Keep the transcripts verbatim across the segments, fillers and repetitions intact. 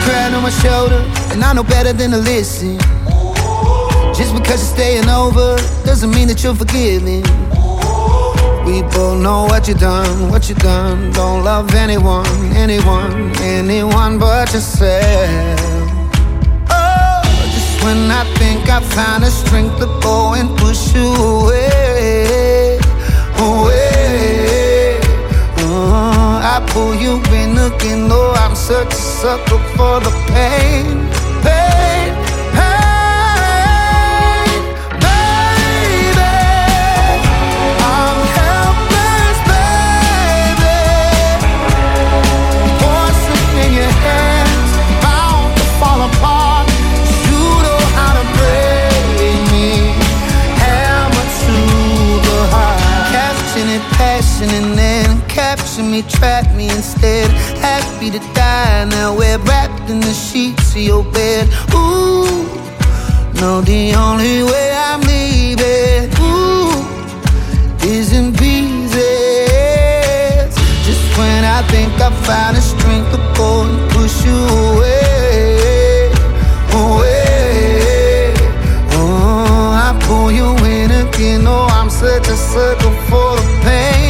crying on my shoulder, and I know better than to listen. Just because you're staying over doesn't mean that you're forgiving. We both know what you done, what you done. Don't love anyone, anyone, anyone but yourself. Oh, just when I think I found the strength to go and push you away, away. Uh, I pull you in again, though I'm such a sucker for the pain, pain, pain. And then capture me, trap me instead. Happy to die now, we're wrapped in the sheets of your bed. Ooh, no, the only way I'm leaving, ooh, is in pieces. Just when I think I found the strength to go and push you away, away. Oh, I pull you in again, oh, I'm such a sucker for the pain.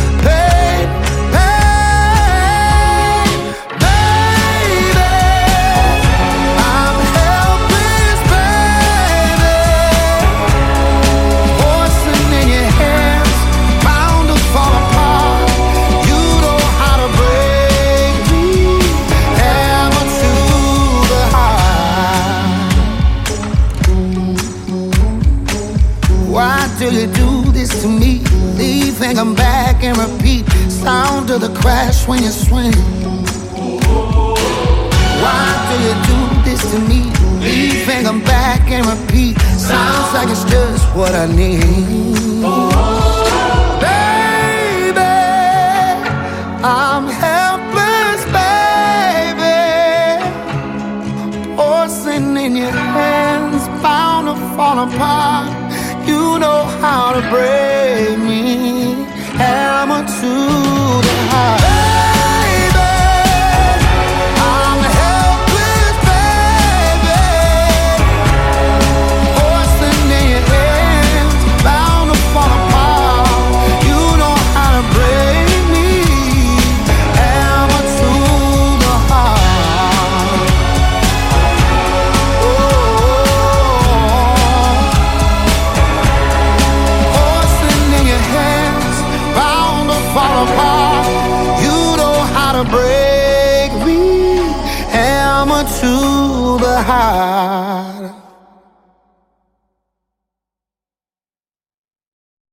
Why do you do this to me? Leave and come back and repeat. Sound of the crash when you swing. Why do you do this to me? Leave and come back and repeat. Sounds like it's just what I need. Baby, I'm helpless, baby. Porcelain in your hands, bound to fall apart. You know how to break me, hammer to the heart. Baby, I'm helpless, baby. Porcelain in your hands, bound to fall apart. You know how to break me, hammer to the heart. Fall apart, you know how to break me, hammer to the heart.